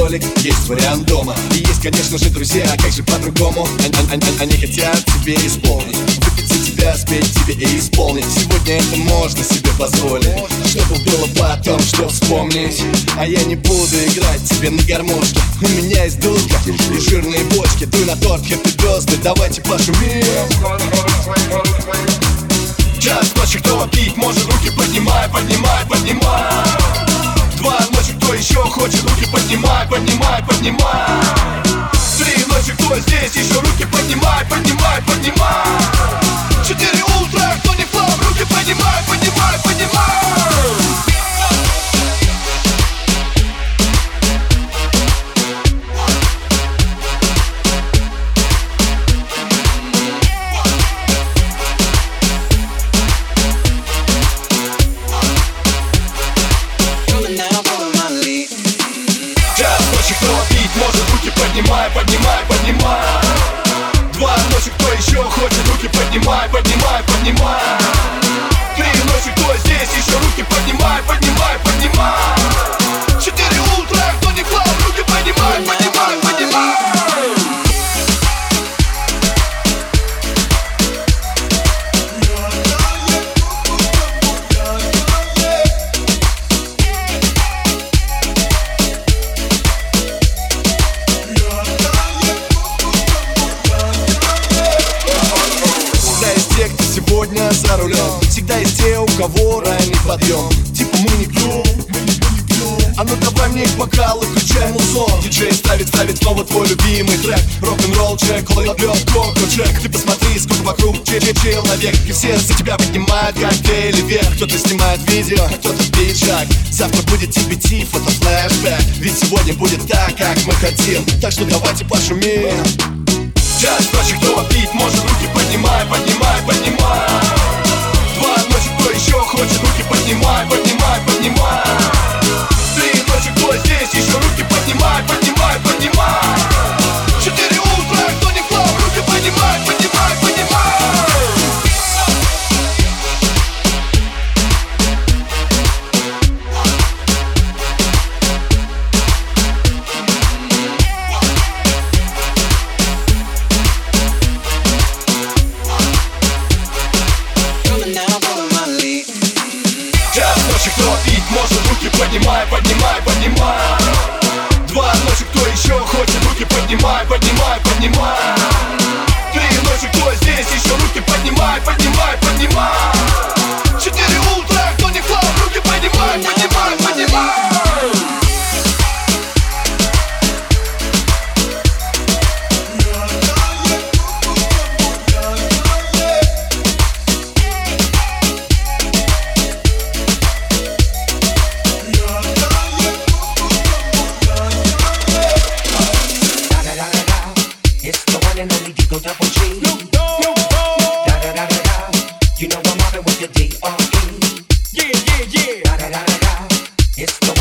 столик, есть вариант дома. И есть, конечно же, друзья, как же по-другому. Они хотят тебе исполнить, выпить за тебя, спеть тебе и исполнить. Сегодня это можно себе позволить, чтобы было потом, что вспомнить. А я не буду играть тебе на гармошке. У меня есть дудка и жирные бочки. Дуй на торт, хэппи звезды, давайте пошумим. Час ночи, кто пить может, руки поднимай, поднимай, поднимай. Два ночи, кто еще хочет, руки поднимай, поднимай, поднимай. Три ночи, кто здесь еще, руки поднимай, поднимай, поднимай. Четыре утра, кто не флам, руки поднимай, поднимай, поднимай. Кто пить может, руки поднимай, поднимай, поднимай. Два ночи, кто еще хочет, руки поднимай, поднимай, поднимай. Три ночи, кто здесь еще, руки поднимай, поднимай, поднимай. Четыре утра, кто не клал, руки поднимай, поднимай, поднимай. Сегодня за рулем всегда есть те, у кого ранний подъем. Типа мы не пьем, а ну давай мне их бокал и включай музон. Диджей ставит снова твой любимый трек. Рок-н-ролл чек, ловит коко-чек. Ты посмотри, сколько вокруг человек. И все за тебя поднимают коктейли вверх. Кто-то снимает видео, кто-то пиджак. Завтра будет TBT, фото-флешбэк. Ведь сегодня будет так, как мы хотим. Так что давайте пошумим. Час ночи, кто пить может, руки поднимай, поднимай, поднимай. Два ночи, кто еще хочет, руки поднимай, поднимай, поднимай. Три ночи, кто здесь еще, руки поднимай, поднимай, поднимай. Четыре утра, кто не клал, руки поднимай, поднимай, поднимай. Кто пить может, руки поднимай, поднимай, поднимай. Два ночи, кто еще хочет, руки поднимай, поднимай, поднимай. Три ночи, кто здесь еще, руки поднимай, поднимай, поднимай. Четыре утра, кто не клал, руки поднимай, поднимай, поднимай. And only Digo Double G. Da da da da da. You know I'm mobbing with the D.R.E. Yeah. Da da da da da. It's the